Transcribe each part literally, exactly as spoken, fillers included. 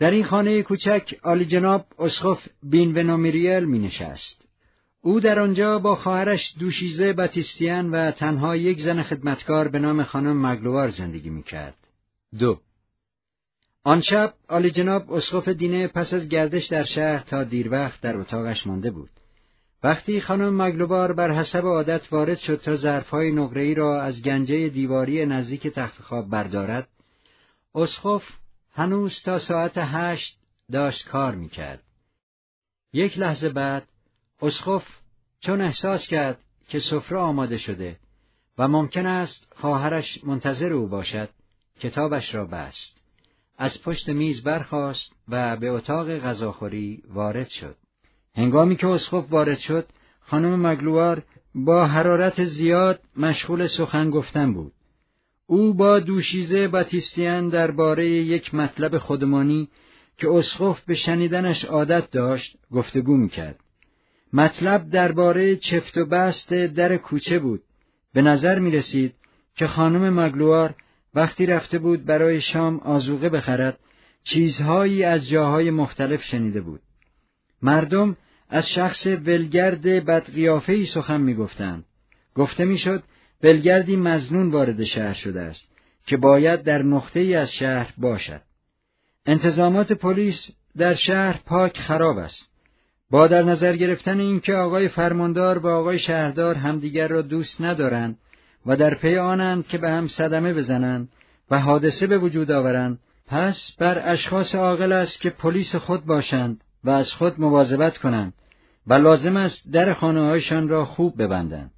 در این خانه کوچک عالی جناب اسقف بینونومیریل می نشست. او در آنجا با خواهرش دوشیزه باتیستیان و تنها یک زن خدمتکار به نام خانم مگلوار زندگی می کرد. دو. آن شب عالی جناب اسقف دینه پس از گردش در شهر تا دیر وقت در اتاقش مانده بود. وقتی خانم مگلوار بر حسب عادت وارد شد تا ظرفهای نقره‌ای را از گنجه دیواری نزدیک تخت خواب بردارد، اسقف هنوز تا ساعت هشت داشت کار میکرد. یک لحظه بعد اسقف چون احساس کرد که سفره آماده شده و ممکن است خواهرش منتظر او باشد، کتابش را بست. از پشت میز برخاست و به اتاق غذاخوری وارد شد. هنگامی که اسقف وارد شد، خانم مگلوار با حرارت زیاد مشغول سخن گفتن بود. او با دوشیزه باتیستیان درباره یک مطلب خودمانی که اسقف به شنیدنش عادت داشت گفتگو میکرد. مطلب درباره چفت و بست در کوچه بود. به نظر می رسید که خانم مگلوار وقتی رفته بود برای شام آذوقه بخرد، چیزهایی از جاهای مختلف شنیده بود. مردم از شخص ولگرد بدقیافه‌ای سخن می گفتند. گفته می شد ولگردی مظنون وارد شهر شده است که باید در نقطه‌ای از شهر باشد. انتظامات پلیس در شهر پاک خراب است. با در نظر گرفتن اینکه آقای فرماندار و آقای شهردار همدیگر را دوست ندارند و در پی آنند که به هم صدمه بزنند و حادثه به وجود آورند، پس بر اشخاص عاقل است که پلیس خود باشند و از خود مواظبت کنند و لازم است در خانه‌هایشان را خوب ببندند.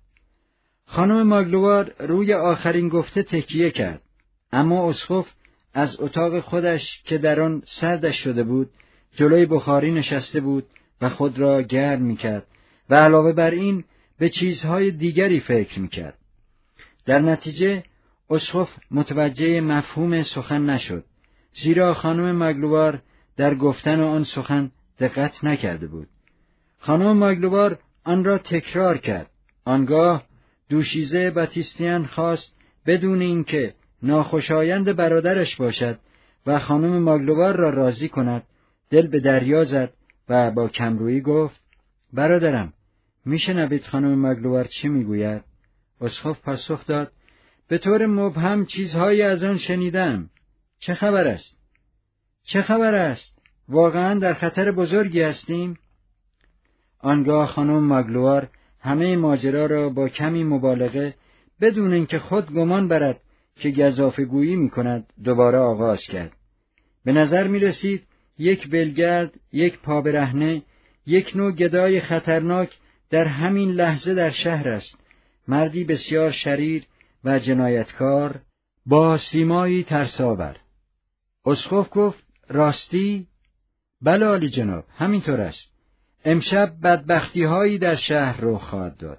خانم مگلوار روی آخرین گفته تکیه کرد، اما اسقف از اتاق خودش که در آن سردش شده بود جلوی بخاری نشسته بود و خود را گرم می‌کرد و علاوه بر این به چیزهای دیگری فکر می‌کرد. در نتیجه اسقف متوجه مفهوم سخن نشد، زیرا خانم مگلوار در گفتن آن سخن دقت نکرده بود. خانم مگلوار آن را تکرار کرد. آنگاه دوشیزه باتیستیان خواست بدون اینکه ناخوشایند برادرش باشد و خانم مگلوار را راضی کند، دل به دریا زد و با کمرویی گفت: برادرم، میشنوید خانم مگلوار چی میگوید؟ اسقف پاسخ داد: به طور مبهم چیزهایی از آن شنیدم. چه خبر است؟ چه خبر است؟ واقعا در خطر بزرگی هستیم؟ آنگاه خانم مگلوار همه ماجرا را با کمی مبالغه بدون اینکه خود گمان برد که گزافه‌گویی می‌کند دوباره آغاز کرد. به نظر می‌رسید یک ولگرد، یک پابرهنه، یک نوع گدای خطرناک در همین لحظه در شهر است. مردی بسیار شریر و جنایتکار با سیمایی ترس‌آور. اسقف گفت: راستی؟ بله عالی جناب، همینطور است. امشب بدبختی‌هایی در شهر رخ خواهد داد.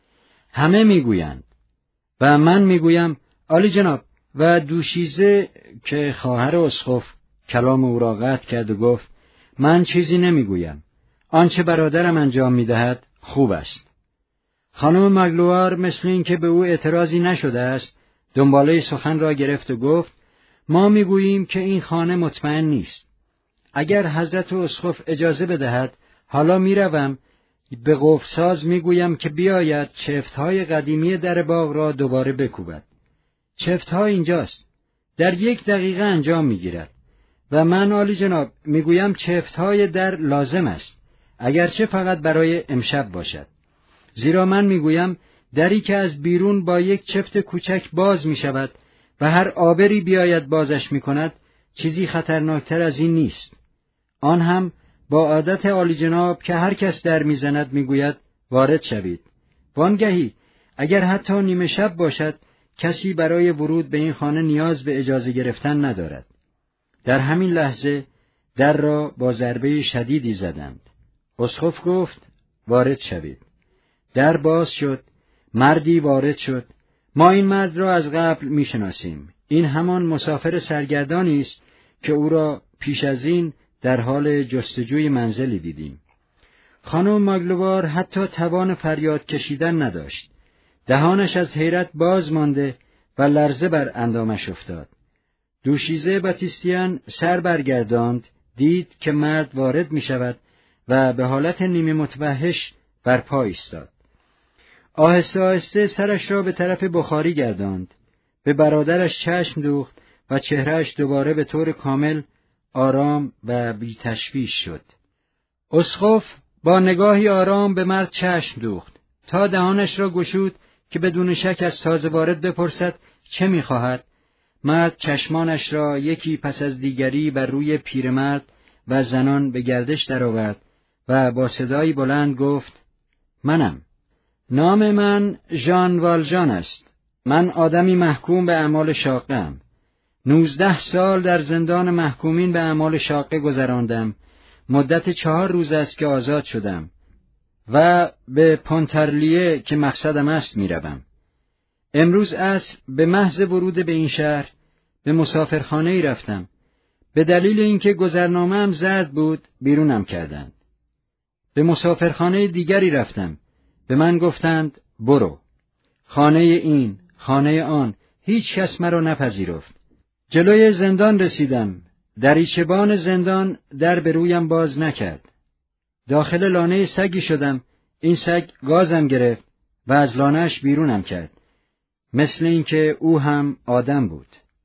همه میگویند و من میگویم عالی جناب. و دوشیزه که خواهر اسقف کلام او را قطع کرد و گفت: من چیزی نمیگویم. آنچه برادرم انجام میدهد خوب است. خانم مگلوار مثل این که به او اعتراضی نشده است دنباله سخن را گرفت و گفت: ما میگوییم که این خانه مطمئن نیست. اگر حضرت اسقف اجازه بدهد حالا میروم به قفل‌ساز میگویم که بیاید چفت‌های قدیمی در باغ را دوباره بکوبد. چفت‌ها اینجاست. در یک دقیقه انجام میگیرد. و من عالی جناب میگویم چفت‌های در لازم است، اگرچه فقط برای امشب باشد. زیرا من میگویم دری که از بیرون با یک چفت کوچک باز میشود و هر آبری بیاید بازش میکند چیزی خطرناکتر از این نیست. آن هم با عادت عالی جناب که هر کس در میزند میگوید وارد شوید. وانگهی اگر حتی نیمه شب باشد کسی برای ورود به این خانه نیاز به اجازه گرفتن ندارد. در همین لحظه در را با ضربه شدیدی زدند. اسقف گفت: وارد شوید. در باز شد. مردی وارد شد. ما این مرد را از قبل میشناسیم. این همان مسافر سرگردانی است که او را پیش از این در حال جستجوی منزلی دیدیم. خانم مگلوار حتی توان فریاد کشیدن نداشت. دهانش از حیرت باز مانده و لرزه بر اندامش افتاد. دوشیزه باتیستیان سر برگرداند، دید که مرد وارد می شود و به حالت نیمه متوحش بر پا ایستاد. آهسته آهسته سرش را به طرف بخاری گرداند، به برادرش چشم دوخت و چهرهش دوباره به طور کامل آرام و بی تشویش شد. اسقف با نگاهی آرام به مرد چشم دوخت تا دهانش را گشود که بدون شک از تازه وارد بپرسد چه می‌خواهد. مرد چشمانش را یکی پس از دیگری بر روی پیرمرد و زنان به گردش درآورد و با صدایی بلند گفت: منم. نام من ژان والژان است. من آدمی محکوم به اعمال شاقه‌ام. نوزده سال در زندان محکومین به اعمال شاقه گذراندم. مدت چهار روز است که آزاد شدم و به پونترلیه که مقصدم است میروم. امروز عصر به محض ورود به این شهر به مسافرخانه ای رفتم. به دلیل اینکه گذرنامه‌ام زرد بود بیرونم کردند. به مسافرخانه دیگری رفتم. به من گفتند برو. خانه این، خانه آن، هیچ کس مرا نپذیرفت. جلوی زندان رسیدم. دریچه‌بان زندان در به رویم باز نکرد. داخل لانه سگی شدم. این سگ گازم گرفت و از لانه‌اش بیرونم کرد. مثل اینکه او هم آدم بود.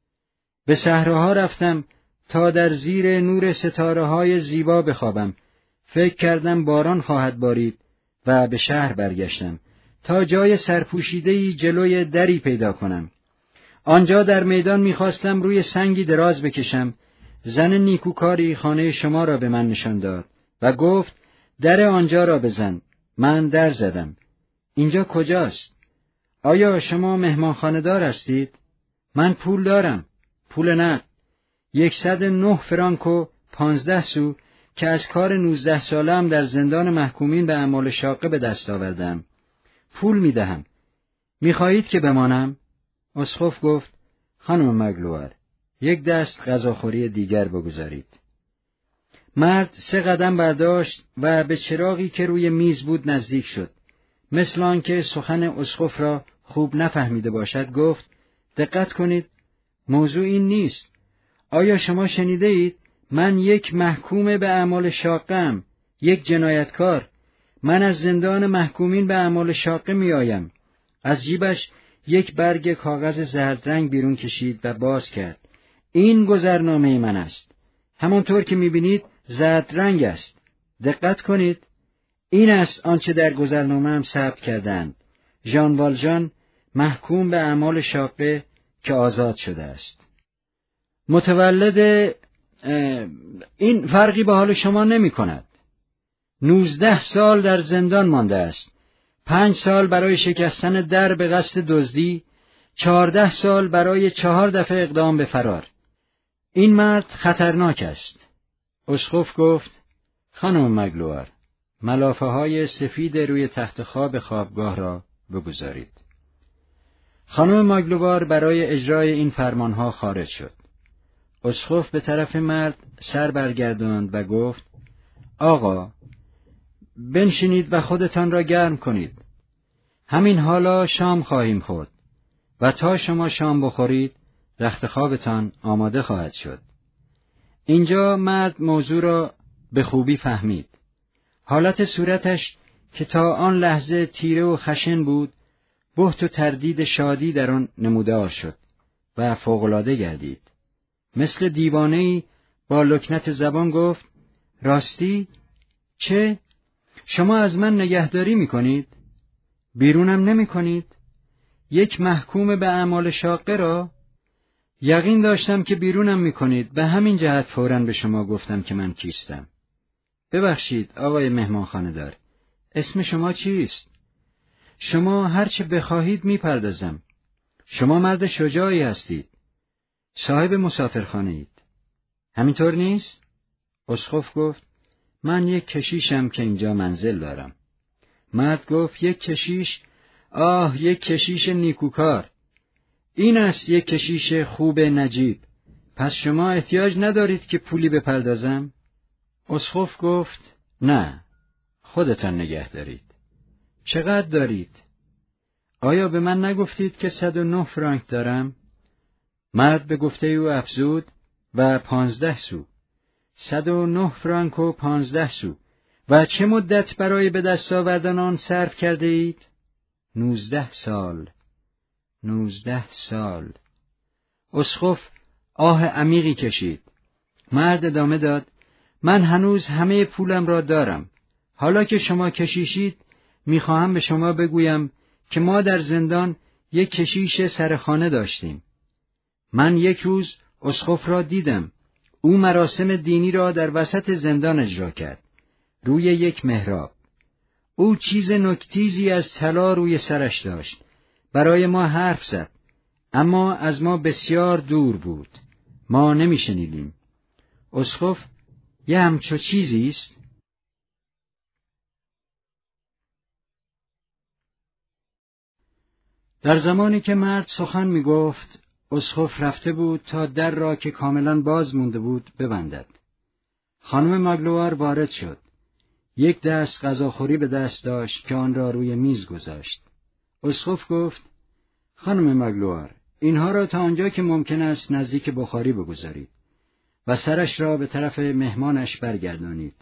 به صحراها رفتم تا در زیر نور ستاره‌های زیبا بخوابم. فکر کردم باران خواهد بارید و به شهر برگشتم تا جای سرپوشیده‌ای جلوی دری پیدا کنم. آنجا در میدان می‌خواستم روی سنگی دراز بکشم. زن نیکوکاری خانه شما را به من نشان داد و گفت در آنجا را بزن. من در زدم. اینجا کجاست؟ آیا شما مهمانخانه دار هستید؟ من پول دارم. پول نقد. یکصد و نه فرانک و پانزده سو که از کار نوزده ساله‌ام در زندان محکومین به اعمال شاقه به دست آوردم. پول میدهم. میخواهید که بمانم؟ اسقف گفت: خانم مگلوار، یک دست غذاخوری دیگر بگذارید. مرد سه قدم برداشت و به چراغی که روی میز بود نزدیک شد. مثل آنکه سخن اسقف را خوب نفهمیده باشد گفت: دقت کنید، موضوع این نیست. آیا شما شنیده اید؟ من یک محکوم به اعمال شاقه‌ام، یک جنایتکار. من از زندان محکومین به اعمال شاقه می آیم. از جیبش یک برگ کاغذ زرد رنگ بیرون کشید و باز کرد. این گذرنامه من است. همانطور که می بینید زرد رنگ است. دقت کنید. این است آنچه در گذرنامه‌ام ثبت کردند. ژان والژان محکوم به اعمال شاقه که آزاد شده است. متولد این فرقی به حال شما نمی کند. نوزده سال در زندان مانده است. پنج سال برای شکستن در به قصد دزدی، چهارده سال برای چهار دفعه اقدام به فرار. این مرد خطرناک است. اسقف گفت: خانم مگلوار، ملافه های سفید روی تخت خواب خوابگاه را بگذارید. خانم مگلوار برای اجرای این فرمانها خارج شد. اسقف به طرف مرد سر برگرداند و گفت: آقا، بنشینید و خودتان را گرم کنید. همین حالا شام خواهیم خورد و تا شما شام بخورید رخت خوابتان آماده خواهد شد. اینجا مرد موضوع را به خوبی فهمید. حالت صورتش که تا آن لحظه تیره و خشن بود، بهت و تردید شادی در آن نمودار شد و فوق‌العاده گردید. مثل دیوانه‌ای با لکنت زبان گفت: راستی؟ چه؟ شما از من نگهداری می‌کنید؟ بیرونم نمی‌کنید؟ یک محکوم به اعمال شاقه را؟ یقین داشتم که بیرونم می‌کنید. به همین جهت فوراً به شما گفتم که من کیستم. ببخشید آقای مهمانخانه دار، اسم شما چیست؟ شما هر چه بخواهید میپردازم. شما مرد شجاعی هستید. صاحب مسافرخانه اید. همینطور نیست؟ اسقف گفت: من یک کشیشم که اینجا منزل دارم. مرد گفت: یک کشیش؟ آه، یک کشیش نیکوکار. این است یک کشیش خوب نجیب. پس شما احتیاج ندارید که پولی بپردازم؟ اسقف گفت: نه، خودتان نگه دارید. چقدر دارید؟ آیا به من نگفتید که صد و نه فرانک دارم؟ مرد به گفته او افزود: و پانزده سو. صد و نه فرانک و پانزده سو. و چه مدت برای به دست آوردن آن صرف کرده اید؟ نوزده سال. نوزده سال. اسقف آه عمیقی کشید. مرد ادامه داد: من هنوز همه پولم را دارم. حالا که شما کشیشید، میخواهم به شما بگویم که ما در زندان یک کشیش سرخانه داشتیم. من یک روز اسقف را دیدم. او مراسم دینی را در وسط زندان اجرا کرد، روی یک محراب. او چیز نکتیزی از طلا روی سرش داشت. برای ما حرف زد، اما از ما بسیار دور بود. ما نمیشنیدیم. اسقف: یه همچو چیزی است؟ در زمانی که مرد سخن می گفت، اسقف رفته بود تا در را که کاملا باز مونده بود ببندد. خانم ماگلوار وارد شد. یک دست غذاخوری به دست داشت که آن را روی میز گذاشت. اسقف گفت: خانم ماگلوار، اینها را تا آنجا که ممکن است نزدیک بخاری بگذارید و سرش را به طرف مهمانش برگردانید.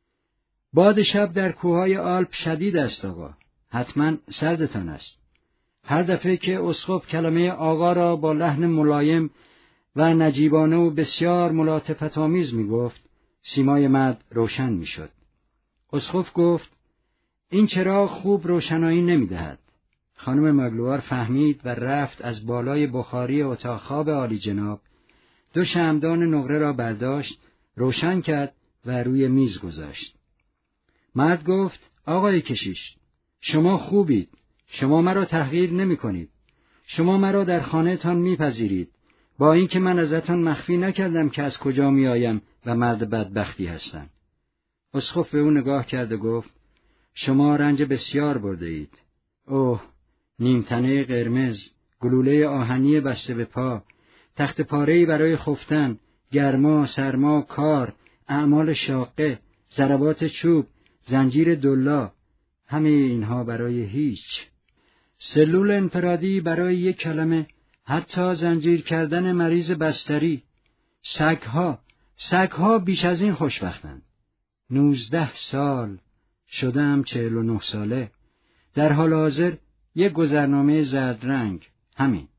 باد شب در کوههای آلپ شدید است آقا. حتما سردتان است. هر دفعه که اسقف کلمه آقا را با لحن ملایم و نجیبانه و بسیار ملاطفت آمیز می گفت، سیمای مرد روشن می شد. اسقف گفت: این چراغ خوب روشنایی نمی دهد. خانم ماگلوار فهمید و رفت از بالای بخاری اتاق خواب عالی جناب دو شمعدان نقره را برداشت، روشن کرد و روی میز گذاشت. مرد گفت: آقای کشیش، شما خوبید. شما مرا تحقیر نمی کنید. شما مرا در خانه تان می پذیرید، با اینکه من ازتان مخفی نکردم که از کجا می آیم و مرد بدبختی هستم. اسقف به او نگاه کرد و گفت: شما رنج بسیار برده اید. اوه، نیمتنه قرمز، گلوله آهنی بسته به پا، تخت پاره‌ای برای خفتن، گرما، سرما، کار، اعمال شاقه، ضربات چوب، زنجیر دلا، همه اینها برای هیچ. سلول انفرادی برای یک کلمه، حتی زنجیر کردن مریض بستری. سگها، سگها بیش از این خوشبختند. نوزده سال، شدم چهل و نه ساله. در حال حاضر یک گذرنامه زرد رنگ، همین.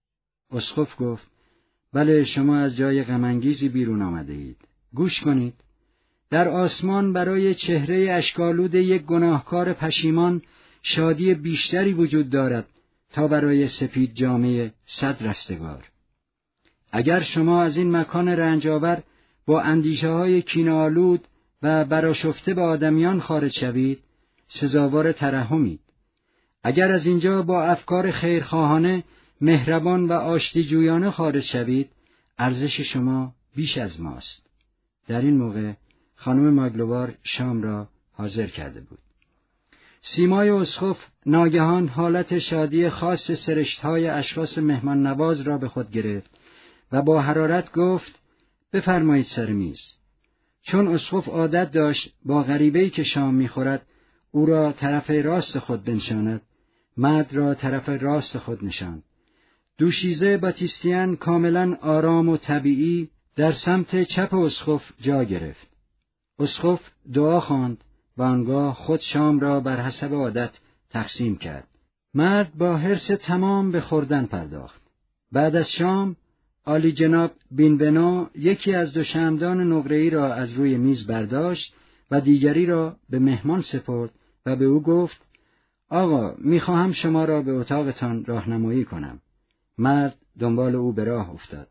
اسقف گفت: بله، شما از جای غم‌انگیزی بیرون آمده اید. گوش کنید. در آسمان برای چهره اشکالود یک گناهکار پشیمان شادی بیشتری وجود دارد تا برای سپید جامه صد رستگار. اگر شما از این مکان رنجاور با اندیشه های کینه‌آلود و برآشفته به آدمیان خارج شوید، سزاوار ترحمید. اگر از اینجا با افکار خیرخواهانه، مهربان و آشتیجویانه خارج شوید، ارزش شما بیش از ماست. در این موقع خانم ماگلوار شام را حاضر کرده بود. سیمای اسقف ناگهان حالت شادی خاص سرشت‌های اشخاص مهمان نواز را به خود گرفت و با حرارت گفت: بفرمایید سر میز. چون اسقف عادت داشت با غریبه‌ای که شام می‌خورد او را طرف راست خود بنشاند، مرد را طرف راست خود نشاند. دوشیزه باتیستیان کاملا آرام و طبیعی در سمت چپ اسقف جا گرفت. اسقف دعا خواند و آنگاه خود شام را بر حسب عادت تقسیم کرد. مرد با حرص تمام به خوردن پرداخت. بعد از شام، عالی جناب بینونو یکی از دو شمعدان نقره‌ای را از روی میز برداشت و دیگری را به مهمان سپرد و به او گفت: آقا، میخواهم شما را به اتاقتان راهنمایی کنم. مرد دنبال او به راه افتاد.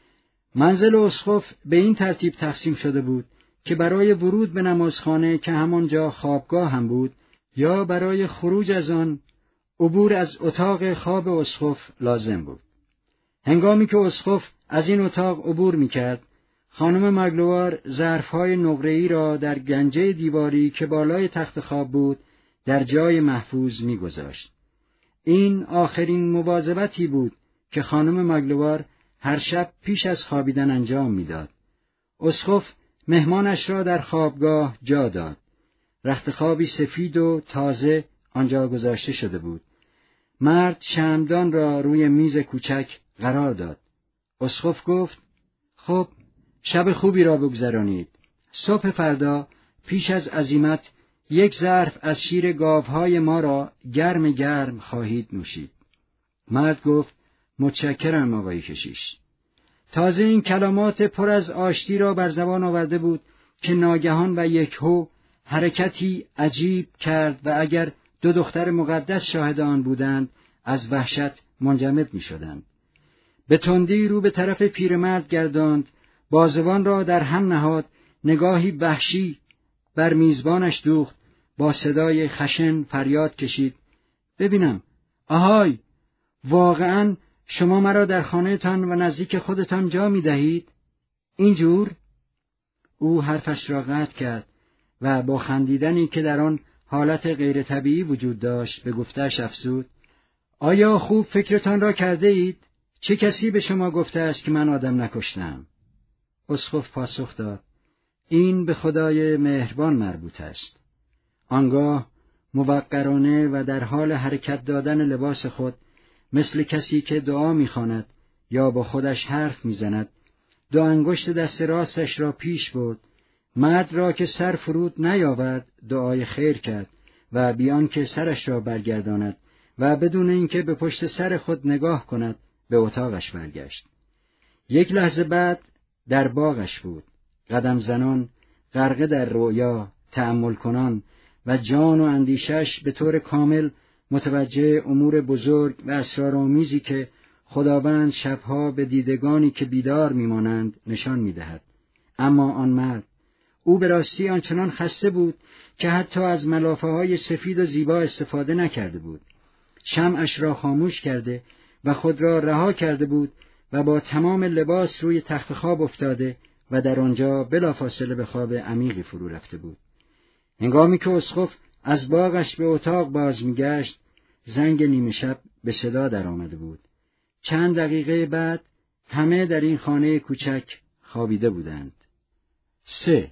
منزل اسقف به این ترتیب تقسیم شده بود که برای ورود به نمازخانه که همانجا خوابگاه هم بود، یا برای خروج از آن، عبور از اتاق خواب اسقف لازم بود. هنگامی که اسقف از این اتاق عبور می‌کرد، خانم ماگلوار ظرف‌های نقره‌ای را در گنجه دیواری که بالای تخت خواب بود در جای محفوظ می‌گذاشت. این آخرین مواظبتی بود که خانم ماگلوار هر شب پیش از خوابیدن انجام می‌داد. اسقف مهمانش را در خوابگاه جا داد. رخت خوابی سفید و تازه آنجا گذاشته شده بود. مرد شمعدان را روی میز کوچک قرار داد. اسقف گفت: خب، شب خوبی را بگذرانید. صبح فردا پیش از عزیمت یک ظرف از شیر گاوهای ما را گرم گرم خواهید نوشید. مرد گفت متشکرم آقای کشیش. تازه این کلمات پر از آشتی را بر زبان آورده بود که ناگهان و یکهو حرکتی عجیب کرد و اگر دو دختر مقدس شاهد آن بودند از وحشت منجمد می شدند. به تندی رو به طرف پیرمرد گرداند، بازوان را در هم نهاد، نگاهی وحشی بر میزبانش دوخت، با صدای خشن فریاد کشید: ببینم، آهای، واقعاً شما مرا در خانه‌تان و نزدیک خودتان جا می دهید؟ اینجور؟ او حرفش را قطع کرد و با خندیدنی که در آن حالت غیر طبیعی وجود داشت به گفته‌اش افزود: آیا خوب فکرتان را کرده اید؟ چه کسی به شما گفته است که من آدم نکشتم؟ اسقف پاسخ داد: این به خدای مهربان مربوط است. آنگاه موقرانه و در حال حرکت دادن لباس خود، مثل کسی که دعا می‌خواند یا با خودش حرف می‌زند، دو انگشت دست راستش را پیش برد، مرد را که سر فرود نیاورد دعای خیر کرد و بیان که سرش را برگرداند و بدون اینکه به پشت سر خود نگاه کند به اتاقش برگشت. یک لحظه بعد در باغش بود، قدم زنان، غرقه در رویا، تأمل کنان و جان و اندیشش به طور کامل متوجه امور بزرگ و اسرارآمیزی که خداوند شبها به دیدگانی که بیدار میمانند نشان میدهد. اما آن مرد، او به راستی آنچنان خسته بود که حتی از ملافه های سفید و زیبا استفاده نکرده بود. شمعش را خاموش کرده و خود را رها کرده بود و با تمام لباس روی تخت خواب افتاده و در آنجا بلافاصله به خواب عمیقی فرو رفته بود. هنگامی که اسقف از باغش به اتاق باز میگشت، زنگ نیمه شب به صدا در آمده بود. چند دقیقه بعد همه در این خانه کوچک خوابیده بودند. سه.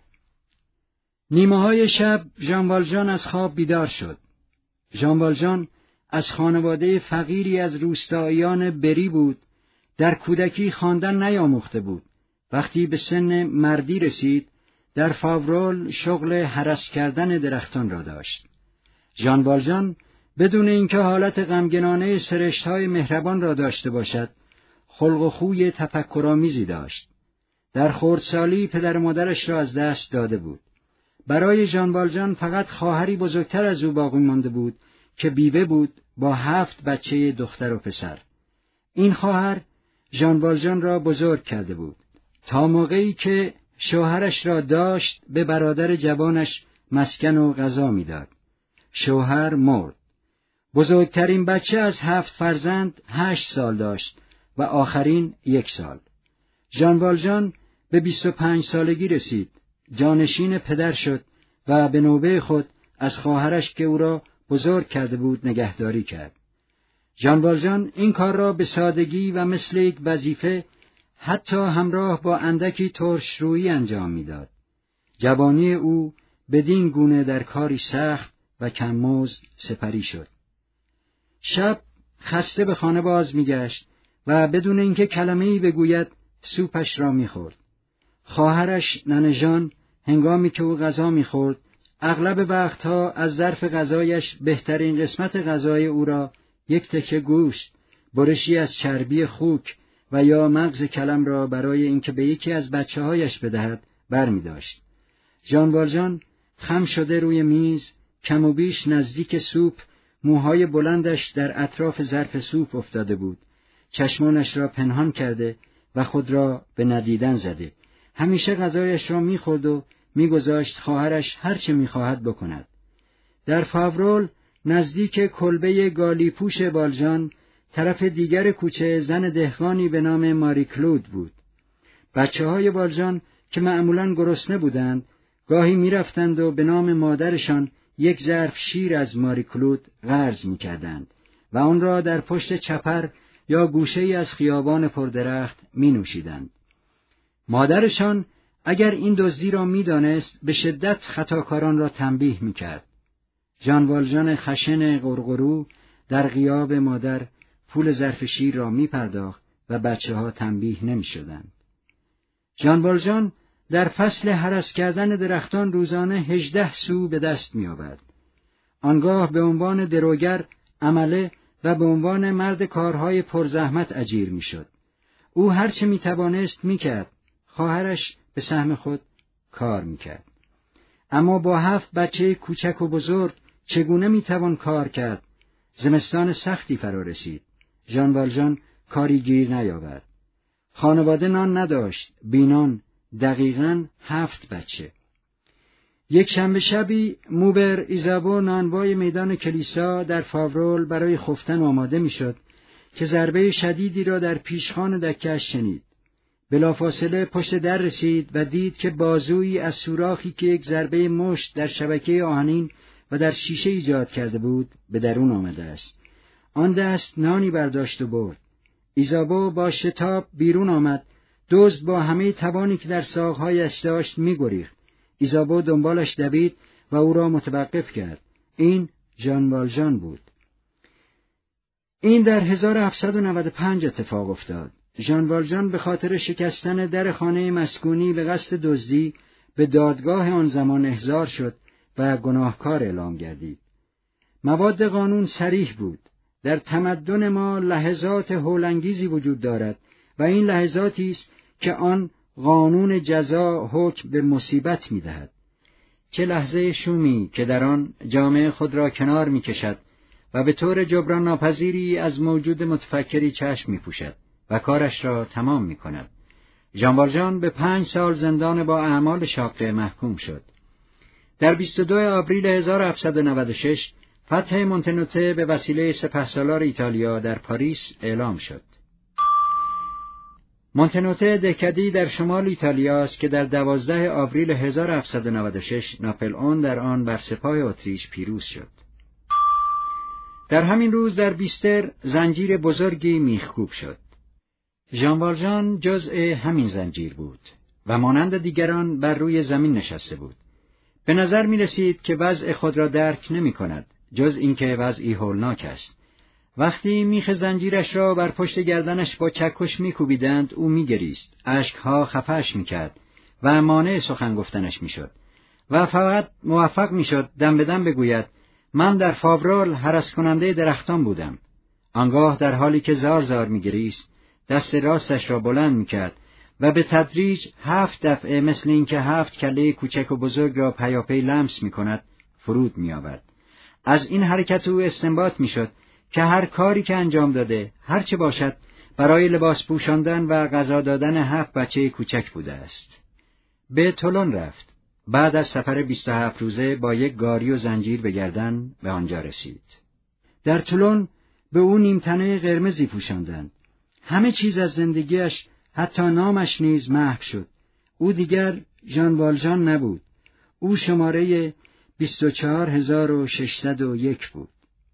نیمه های شب ژان والژان از خواب بیدار شد. ژان والژان از خانواده فقیری از روستاییان بری بود. در کودکی خواندن نیاموخته بود. وقتی به سن مردی رسید، در فاورول شغل هرس کردن درختان را داشت. ژان والژان بدون اینکه حالت غمگنانه سرشت‌های مهربان را داشته باشد، خلق و خوی تفکرآمیزی داشت. در خردسالی پدر و مادرش را از دست داده بود. برای ژان والژان فقط خواهری بزرگتر از او باقی مانده بود که بیوه بود با هفت بچه دختر و پسر. این خواهر ژان والژان را بزرگ کرده بود. تا موقعی که شوهرش را داشت به برادر جوانش مسکن و غذا میداد. شوهر مرد. بزرگترین بچه از هفت فرزند هشت سال داشت و آخرین یک سال. ژان والژان به بیست و پنج سالگی رسید، جانشین پدر شد و به نوبه خود از خواهرش که او را بزرگ کرده بود نگهداری کرد. ژان والژان این کار را به سادگی و مثل یک وظیفه، حتی همراه با اندکی ترش‌رویی انجام میداد. جوانی او بدین گونه در کاری سخت و کم‌مزد سپری شد. شب خسته به خانه باز میگشت و بدون اینکه کلمه‌ای بگوید سوپش را میخورد. خواهرش ننه ژان هنگامی که او غذا میخورد، اغلب وقتها از ظرف غذایش بهترین قسمت غذای او را، یک تکه گوشت، برشی از چربی خوک و یا مغز کلم را برای اینکه به یکی از بچه‌هایش بدهد برمی داشت. ژان والژان خم شده روی میز، کم و بیش نزدیک سوپ، موهای بلندش در اطراف ظرف سوپ افتاده بود. چشمانش را پنهان کرده و خود را به ندیدن زده. همیشه غذایش را می‌خورد و می‌گذاشت خواهرش هر چه می‌خواهد بکند. در فاورول نزدیک کلبه گالیپوش والژان، طرف دیگر کوچه، زن دهقانی به نام ماری کلود بود. بچه‌های والژان که معمولاً گرسنه بودند، گاهی می‌رفتند و به نام مادرشان یک ظرف شیر از ماری کلود قرض می‌کردند و آن را در پشت چپر یا گوشه‌ای از خیابان پردرخت می‌نوشیدند. مادرشان اگر این دزدی را می‌دانست به شدت خطاکاران را تنبیه می‌کرد. ژان والژان خشن غرغرو در غیاب مادر پول ظرف شیر را می‌پرداخت و بچه‌ها تنبیه نمی‌شدند. ژان والژان در فصل هرس کردن درختان روزانه هجده سو به دست می‌آورد. آنگاه به عنوان دروگر عمله و به عنوان مرد کارهای پرزحمت اجیر می‌شد. او هر چه می‌توانست می‌کرد. خواهرش به سهم خود کار می‌کرد. اما با هفت بچه کوچک و بزرگ چگونه می‌توان کار کرد؟ زمستان سختی فرا رسید. ژان والژان کاری گیر نیاورد. خانواده نان نداشت، بینان، دقیقاً هفت بچه. یک شنبه شبی موبر ایزابو نانوای میدان کلیسا در فاورول برای خفتن آماده میشد که ضربه شدیدی را در پیشخوان دکه‌اش شنید. بلافاصله پشت در رسید و دید که بازویی از سوراخی که یک ضربه مشت در شبکه آهنین و در شیشه ایجاد کرده بود به درون آمده است. آن دست نانی برداشت و برد. ایزابو با شتاب بیرون آمد. دزد با همه توانی که در ساق‌هایش داشت می‌گریخت. ایزابو دنبالش دوید و او را متوقف کرد. این ژان والژان بود. این در هزار و هفتصد و نود و پنج اتفاق افتاد. ژان والژان به خاطر شکستن در خانه مسکونی به قصد دزدی به دادگاه آن زمان احضار شد و گناهکار اعلام گردید. مواد قانون صریح بود. در تمدن ما لحظات هولانگیزی وجود دارد و این لحظاتی است که آن قانون جزا حکم به مصیبت می‌دهد. چه لحظه شومی که در آن جامعه خود را کنار می‌کشد و به طور جبران ناپذیری از موجود متفکری چشم می‌پوشد و کارش را تمام می‌کند. ژان والژان به پنج سال زندان با اعمال شاقه محکوم شد. در بیست و دوم آوریل هزار و هفتصد و نود و شش فتح مونتنوته به وسیله سپهسالار ایتالیا در پاریس اعلام شد. مونتنوته دهکده‌ای در شمال ایتالیا است که در دوازدهم آوریل هزار و هفتصد و نود و شش ناپلئون در آن بر سپاه اتریش پیروز شد. در همین روز در بیستر زنجیر بزرگی میخکوب شد. ژان والژان جزء همین زنجیر بود و مانند دیگران بر روی زمین نشسته بود. به نظر می رسید که وضع خود را درک نمی کند، جز اینکه وضعی هولناک است. وقتی میخ زنجیرش را بر پشت گردنش با چکش میکوبیدند او میگریست، اشکها خفه‌اش میکرد و مانع سخن گفتنش میشد و فقط موفق میشد دم به دم بگوید من در فاورول هرس کننده درختان بودم. آنگاه در حالی که زار زار میگریست دست راستش را بلند میکرد و به تدریج هفت دفعه مثل اینکه هفت کله کوچک و بزرگ را پیاپی لمس میکند فرود میآورد. از این حرکت او استنباط میشد که هر کاری که انجام داده، هر چه باشد، برای لباس پوشاندن و غذا دادن هفت بچه کوچک بوده است. به تولون رفت. بعد از سفر بیست و هفت روزه با یک گاری و زنجیر به گردن به آنجا رسید. در تولون به او نیمتنه قرمزی پوشاندند. همه چیز از زندگیش، حتی نامش نیز محو شد. او دیگر ژان والژان نبود. او شماره بیست و چهار هزار و ششصد و یک بود.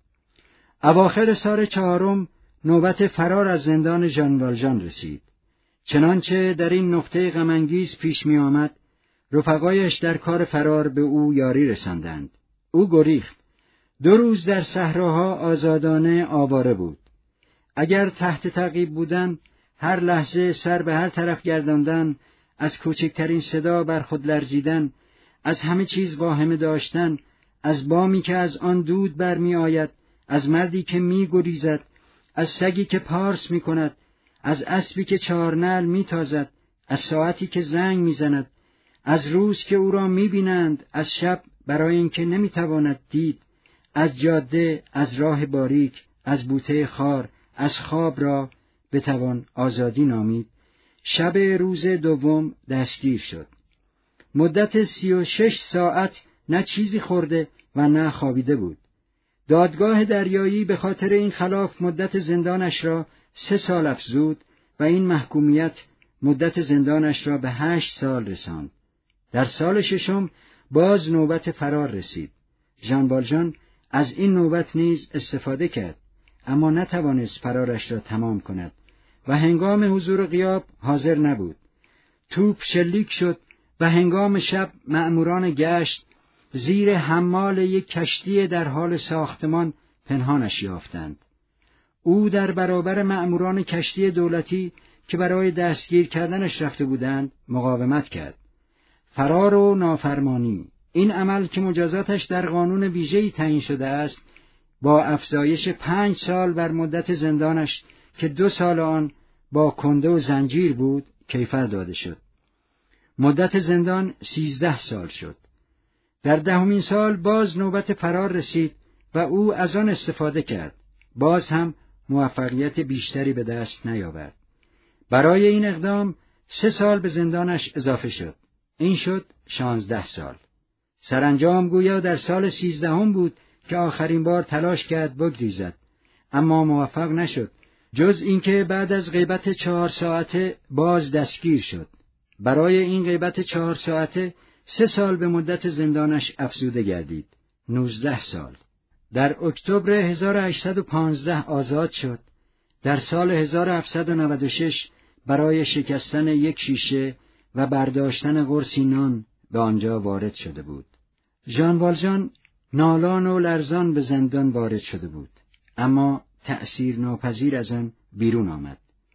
اواخر سال چهارم نوبت فرار از زندان ژان والژان رسید. چنانچه در این نقطه غم‌انگیز پیش می آمد، رفقایش در کار فرار به او یاری رساندند. او گریخت. دو روز در صحراها آزادانه آواره بود. اگر تحت تعقیب بودن، هر لحظه سر به هر طرف گرداندن، از کوچکترین صدا بر خود لرزیدن، از همه چیز واهمه داشتن، از بامی که از آن دود برمی آید، از مردی که می گریزد، از سگی که پارس می کند، از اسبی که چارنعل می تازد، از ساعتی که زنگ می زند، از روز که او را می بینند، از شب برای اینکه نمی تواند دید، از جاده، از راه باریک، از بوته خار، از خواب را بتوان آزادی نامید. شب روز دوم دستگیر شد. مدت سی و شش ساعت نه چیزی خورده و نه خوابیده بود. دادگاه دریایی به خاطر این خلاف مدت زندانش را سه سال افزود و این محکومیت مدت زندانش را به هشت سال رساند. در سال ششم باز نوبت فرار رسید. ژان والژان از این نوبت نیز استفاده کرد، اما نتوانست فرارش را تمام کند و هنگام حضور غیاب حاضر نبود. توپ شلیک شد و هنگام شب مأموران گشت زیر حمال یک کشتی در حال ساختمان پنهانش یافتند. او در برابر مأموران کشتی دولتی که برای دستگیر کردنش رفته بودند مقاومت کرد. فرار و نافرمانی، این عمل که مجازاتش در قانون ویژه‌ای تعیین شده است، با افزایش پنج سال بر مدت زندانش که دو سال آن با کنده و زنجیر بود کیفر داده شد. مدت زندان سیزده سال شد. در دهمین سال باز نوبت فرار رسید و او از آن استفاده کرد. باز هم موفقیت بیشتری به دست نیاورد. برای این اقدام سه سال به زندانش اضافه شد. این شد شانزده سال. سرانجام گویا در سال سیزدهم بود که آخرین بار تلاش کرد بگریزد، اما موفق نشد، جز اینکه بعد از غیبت چهار ساعته باز دستگیر شد. برای این غیبت چهار ساعته سه سال به مدت زندانش افزوده گردید، نوزده سال. در اکتبر هزار و هشتصد و پانزده آزاد شد. در سال هزار و هفتصد و نود و شش برای شکستن یک شیشه و برداشتن قرصی نان به آنجا وارد شده بود. ژان والژان نالان و لرزان به زندان وارد شده بود، اما تأثیر ناپذیر از آن بیرون آمد.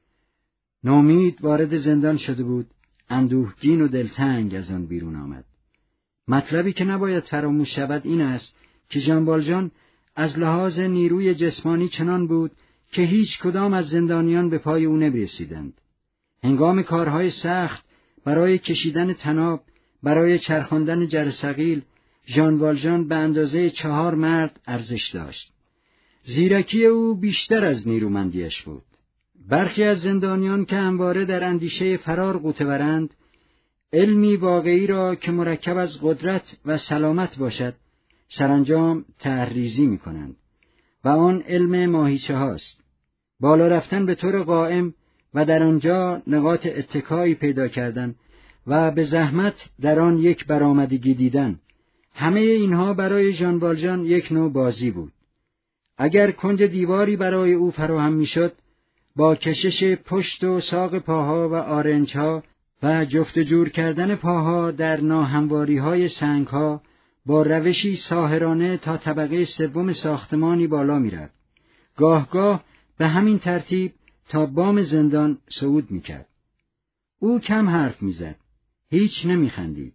نومید وارد زندان شده بود، اندوهگین و دلتنگ از آن بیرون آمد. مطلبی که نباید فراموش شود این است که ژان والژان از لحاظ نیروی جسمانی چنان بود که هیچ کدام از زندانیان به پای او نمی‌رسیدند. هنگام کارهای سخت برای کشیدن طناب، برای چرخاندن جرثقیل، ژان والژان به اندازه چهار مرد ارزش داشت. زیرکی او بیشتر از نیرومندیش بود. برخی از زندانیان که همواره در اندیشه فرار غوطه‌ورند، علمی واقعی را که مرکب از قدرت و سلامت باشد، سرانجام طرح‌ریزی می‌کنند و آن علم ماهیچه هاست. بالا رفتن به طور قائم و در آنجا نقاط اتکایی پیدا کردن و به زحمت در آن یک برآمدگی دیدن، همه اینها برای ژان والژان یک نوع بازی بود. اگر کنج دیواری برای او فراهم میشد، با کشش پشت و ساق پاها و آرنجها و جفت جور کردن پاها در ناهمواری‌های سنگ‌ها با روشی ساحرانه تا طبقه سوم ساختمانی بالا می‌رفت. گاه گاه به همین ترتیب تا بام زندان صعود می‌کرد. او کم حرف می‌زد، هیچ نمی‌خندید.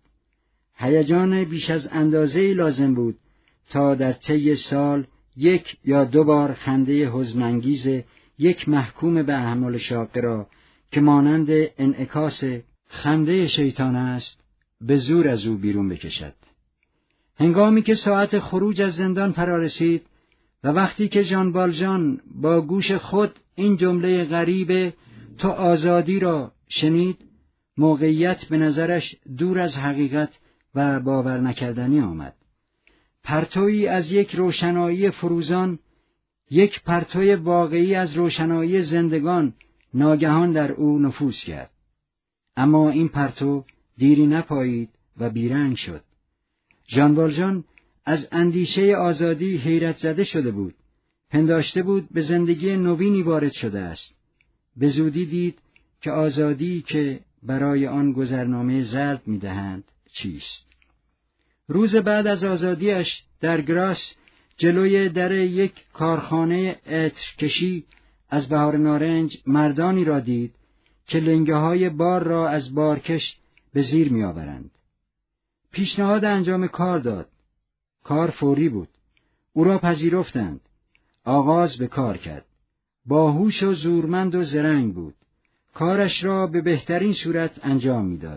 هیجان بیش از اندازه‌ای لازم بود تا در طی سال یک یا دو بار خنده حزن‌انگیز یک محکوم به احمال شاقه را که مانند انعکاس خنده شیطان است به زور از او بیرون بکشد. هنگامی که ساعت خروج از زندان فرا رسید و وقتی که ژان والژان با گوش خود این جمله غریب تو آزادی را شنید، موقعیت به نظرش دور از حقیقت و باور نکردنی آمد. پرتویی از یک روشنایی فروزان، یک پرتوی واقعی از روشنایی زندگان ناگهان در او نفوذ کرد. اما این پرتو دیری نپایید و بیرنگ شد. ژان والژان از اندیشه آزادی حیرت زده شده بود. پنداشته بود به زندگی نوینی وارد شده است. به زودی دید که آزادی که برای آن گذرنامه زرد می‌دهند چیست. روز بعد از آزادیش در گراس جلوی در یک کارخانه عطرکشی از بهار نارنج مردانی را دید که لنگه‌های بار را از بارکش به زیر می‌آورند. پیشنهاد انجام کار داد. کار فوری بود. او را پذیرفتند. آغاز به کار کرد. باهوش و زورمند و زرنگ بود. کارش را به بهترین صورت انجام می‌داد.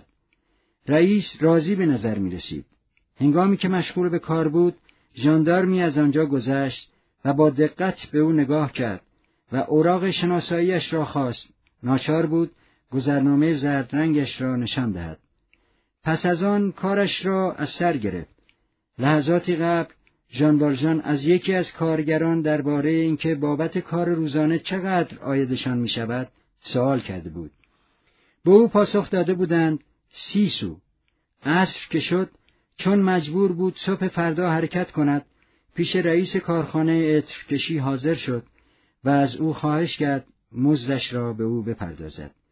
رئیس راضی به نظر می‌رسید. هنگامی که مشغول به کار بود، ژاندارمی از آنجا گذشت و با دقت به او نگاه کرد و اوراق شناساییش را خواست. ناچار بود گذرنامه زرد رنگش را نشان دهد. پس از آن کارش را از سر گرفت. لحظاتی قبل ژان والژان از یکی از کارگران درباره اینکه بابت کار روزانه چقدر عایدشان می شود سوال کرده بود. به او پاسخ داده بودند سی سو. عصر که شد، چون مجبور بود صبح فردا حرکت کند، پیش رئیس کارخانه عطرکشی حاضر شد و از او خواهش کرد مزدش را به او بپردازد.